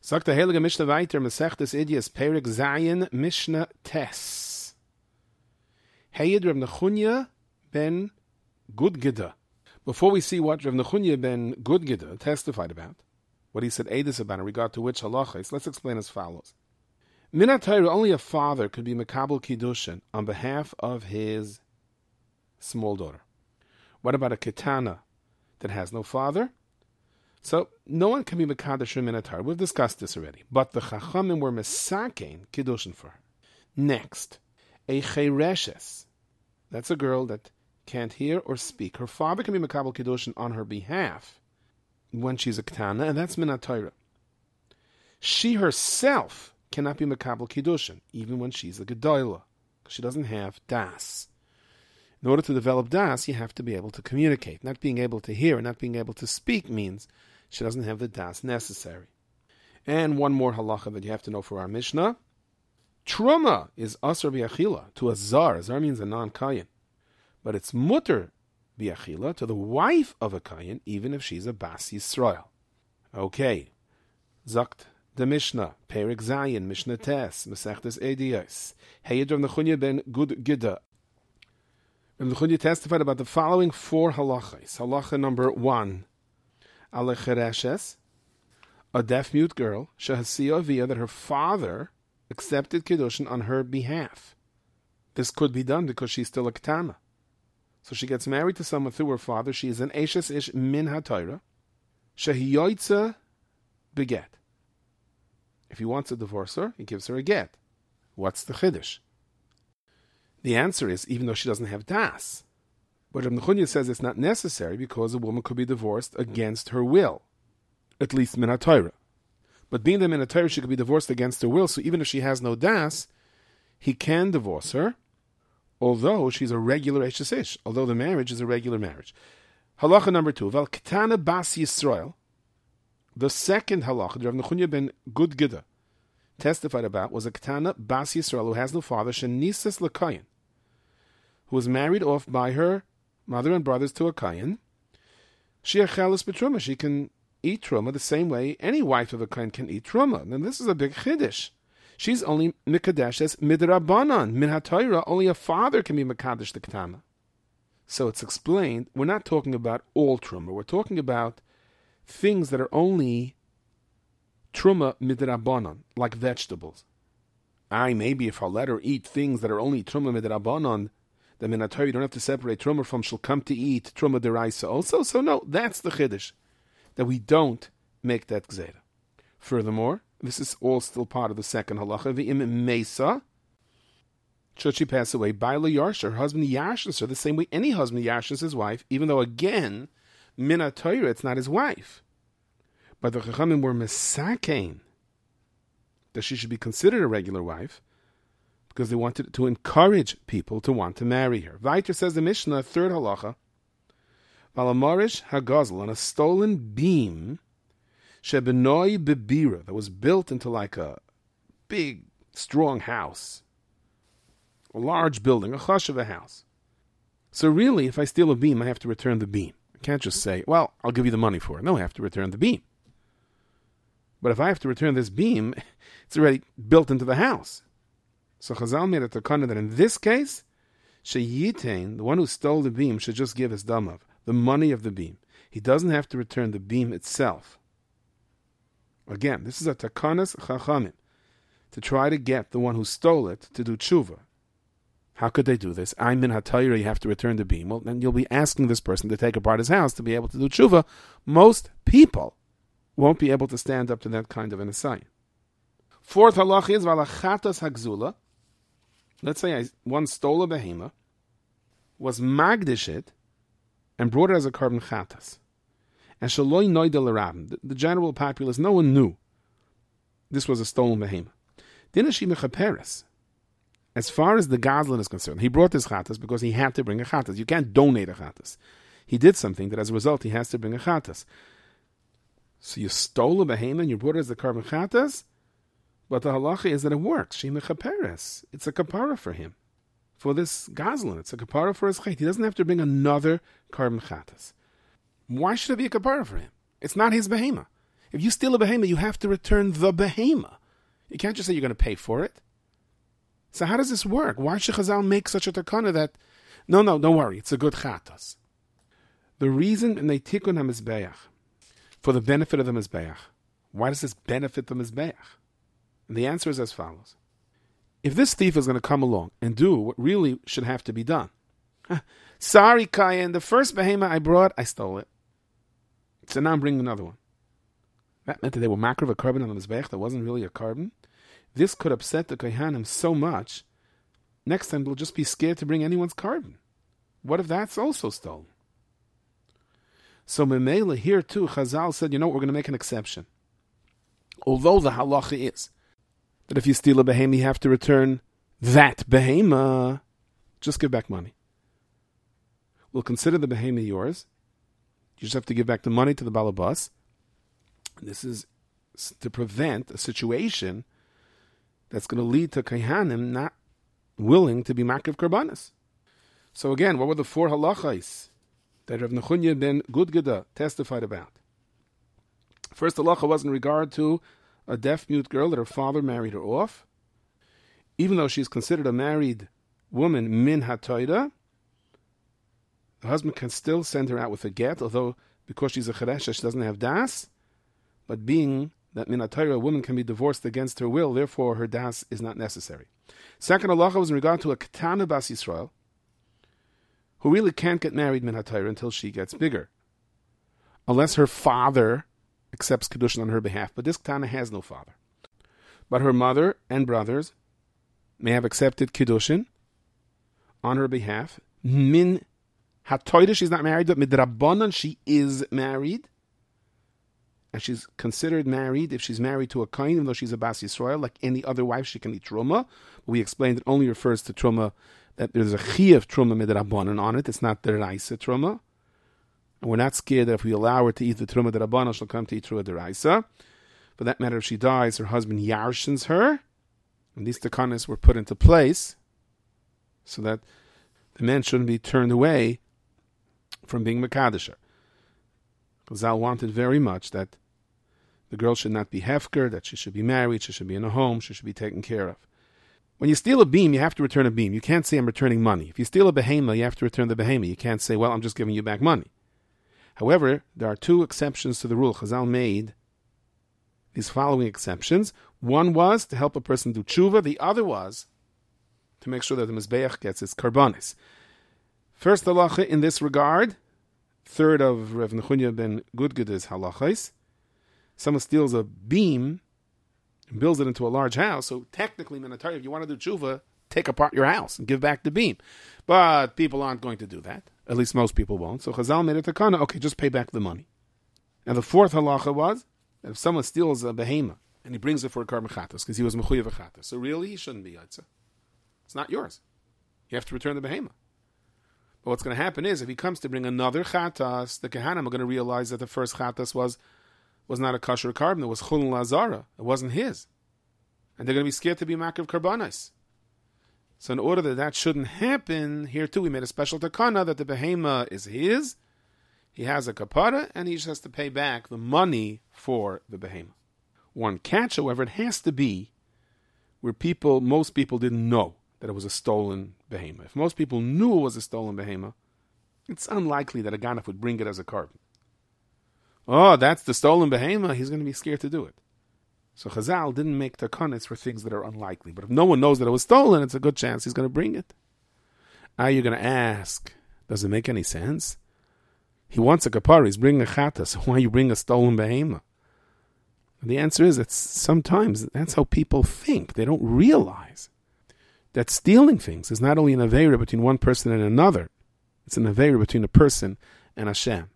Sagt der Heilige Mishnah weiter, Masechtes Idias Perik Zayin Mishnah Tes. Hayed Rav Nechunya ben Gudgida. Before we see what Rav Nechunya ben Gudgida testified about, what he said Edis about in regard to which halachas, let's explain as follows. Minat Torah, only a father could be Makabel Kiddushin on behalf of his small daughter. What about a Ketana that has no father? So, no one can be Mekadosh Minat Torah. We've discussed this already. But the Chachamim were Mesakein Kiddushin for her. Next, a Chereshes. That's a girl that can't hear or speak. Her father can be Makabel Kiddushin on her behalf when she's a Ketana, and that's Minat Torah. She herself cannot be Makabel Kiddushin, even when she's a Gedolah, because she doesn't have Das. In order to develop Das, you have to be able to communicate. Not being able to hear and not being able to speak means she doesn't have the Das necessary. And one more halacha that you have to know for our Mishnah. Truma is asar bi'achila to a zar. A zar means a non-kayin. But it's mutter bi'achila to the wife of a kayin, even if she's a Bas Yisrael. Okay. Zakt the Mishnah. Perik Zayin, Mishnah Tes, Masechtes Ediyos. Hayed Rav Nechunya ben Gudgida. Rav Nechunya testified about the following 4 halachas. Halacha number 1. Ale Chereshes, a deaf-mute girl, Shehasiya Aviyah, that her father accepted Kiddushin on her behalf. This could be done because she's still a Ketana. So she gets married to someone through her father. She is an Eshes Ish Min HaTorah. Shehiyoitza beget. If he wants to divorce her, he gives her a get. What's the Chiddush? The answer is, even though she doesn't have Das. But Rav Nechunya says it's not necessary because a woman could be divorced against her will, at least Min HaTorah. But being that Min HaTorah, she could be divorced against her will, so even if she has no Das, he can divorce her, although she's a regular Eshes Ish, although the marriage is a regular marriage. Halacha number 2, Val Ketana Bas Yisrael, the second halacha that Rav Nechunya ben Gudgida testified about was a Ketana Bas Yisrael who has no father, Shenisas L'Kayin, who was married off by her mother and brothers to a Kayin. She achelis b'truma. She can eat truma the same way any wife of a Kayin can eat truma. And this is a big chiddush. She's only mikadeshes midrabanan. Min HaTorah, only a father can be mekadesh the ketana. So it's explained, we're not talking about all truma. We're talking about things that are only truma midrabanan, like vegetables. Maybe if I'll let her eat things that are only truma midrabanan, the Min HaTorah, you don't have to separate Truma from she'll come to eat Truma deraisa also. So no, that's the Chiddush, that we don't make that Gzeira. Furthermore, this is all still part of the second halacha. V'im Mesa, should she pass away, Baila Yarsha, her husband yashens her the same way any husband yashens his wife, even though again, Min HaTorah, it's not his wife. But the Chachamim were Mesakein, that she should be considered a regular wife, because they wanted to encourage people to want to marry her. Weiter says the Mishnah, third halacha, Valamarish Hagazel, on a stolen beam, Shebenoi Bebira, that was built into like a big, strong house, a large building, a chush of a house. So really, if I steal a beam, I have to return the beam. I can't just say, well, I'll give you the money for it. No, I have to return the beam. But if I have to return this beam, it's already built into the house. So Chazal made a takana that in this case, Sheyitain, the one who stole the beam, should just give his damav, the money of the beam. He doesn't have to return the beam itself. Again, this is a takanas chachamim, to try to get the one who stole it to do tshuva. How could they do this? I'm Min HaTorah, you have to return the beam. Well, then you'll be asking this person to take apart his house to be able to do tshuva. Most people won't be able to stand up to that kind of an assign. Fourth halach is valachatas hagzula. Let's say I once stole a behema, was magdish it, and brought it as a carbon chatas. And shaloi noidel rabim. The general populace, no one knew this was a stolen behema. Dinashi mechaperes. As far as the Gazlan is concerned, he brought his chatas because he had to bring a chatas. You can't donate a chatas. He did something that as a result he has to bring a chatas. So you stole a behema and you brought it as a carbon chatas? But the halacha is that it works. Shema chaperes. It's a kapara for him. For this gazlan, it's a kapara for his chait. He doesn't have to bring another carbon chatas. Why should it be a kapara for him? It's not his behema. If you steal a behemoth, you have to return the behemoth. You can't just say you're going to pay for it. So how does this work? Why should Chazal make such a takana that, no, don't worry, it's a good chatas? The reason in the tikkun hamizbeach, for the benefit of the mizbeach. Why does this benefit the mizbeach? And the answer is as follows. If this thief is going to come along and do what really should have to be done, sorry, Kayan, the first behemoth I brought, I stole it. So now I'm bringing another one. That meant that they were makriv a carbon on the mizbeach that wasn't really a carbon. This could upset the Kohanim so much, next time they'll just be scared to bring anyone's carbon. What if that's also stolen? So Memela here too, Chazal said, you know what, we're going to make an exception. Although the halacha is that if you steal a behemoth, you have to return that behemoth, just give back money. We'll consider the behemoth yours. You just have to give back the money to the balabas. This is to prevent a situation that's going to lead to Kohanim not willing to be makriv karbanis. So again, what were the 4 halachas that Rav Nechunya ben Gudgida testified about? First halacha was in regard to a deaf-mute girl that her father married her off. Even though she's considered a married woman min hatoida, the husband can still send her out with a get, although because she's a cheresha, she doesn't have das. But being that min hatoida, a woman can be divorced against her will, therefore her das is not necessary. Second halacha was in regard to a ketana bas Yisrael, who really can't get married min hatoida until she gets bigger, unless her father accepts Kedushin on her behalf. But this Ketana has no father. But her mother and brothers may have accepted Kedushin on her behalf. Min hatoida, she's not married, but midrabanan, she is married. And she's considered married if she's married to a kohen, even though she's a bas Yisrael. Like any other wife, she can eat truma. We explained it only refers to truma, that there's a chiyuv truma midrabanan on it. It's not the raisa truma. And we're not scared that if we allow her to eat the truma d'Rabbanan, she'll come to eat truma d'Oraisa. For that matter, if she dies, her husband yarshins her. And these takanas were put into place so that the man shouldn't be turned away from being Makadisher. Chazal wanted very much that the girl should not be hefker, that she should be married, she should be in a home, she should be taken care of. When you steal a beam, you have to return a beam. You can't say, I'm returning money. If you steal a behemoth, you have to return the behemoth. You can't say, well, I'm just giving you back money. However, there are 2 exceptions to the rule. Chazal made these following exceptions. One was to help a person do tshuva. The other was to make sure that the mizbeach gets its karbanis. First halacha in this regard, third of Rav Nechunya ben Gudgida's halachas. Someone steals a beam and builds it into a large house. So technically, Minatari, if you want to do tshuva, take apart your house and give back the beam. But people aren't going to do that. At least most people won't. So Chazal made a takana, okay, just pay back the money. And the fourth halacha was that if someone steals a behemoth and he brings it for a carbon chatas because he was mechuyev a chatas, so really he shouldn't be yaitza. It's not yours. You have to return the behemoth. But what's going to happen is if he comes to bring another chatas, the Kehanim are going to realize that the first chatas was not a kosher carbon. It was chulun lazara. It wasn't his. And they're going to be scared to be makriv karbanos. So in order that that shouldn't happen, here too we made a special takana that the behemoth is his. He has a kapara, and he just has to pay back the money for the behemoth. One catch, however, it has to be where most people didn't know that it was a stolen behemoth. If most people knew it was a stolen behemoth, it's unlikely that a ganef would bring it as a carbon. Oh, that's the stolen behemoth, he's going to be scared to do it. So Chazal didn't make takanas for things that are unlikely. But if no one knows that it was stolen, it's a good chance he's going to bring it. You're going to ask, does it make any sense? He wants a kapara, he's bringing a chata, so why you bring a stolen behemoth? And the answer is that sometimes that's how people think. They don't realize that stealing things is not only an aveira between one person and another, it's an aveira between a person and Hashem.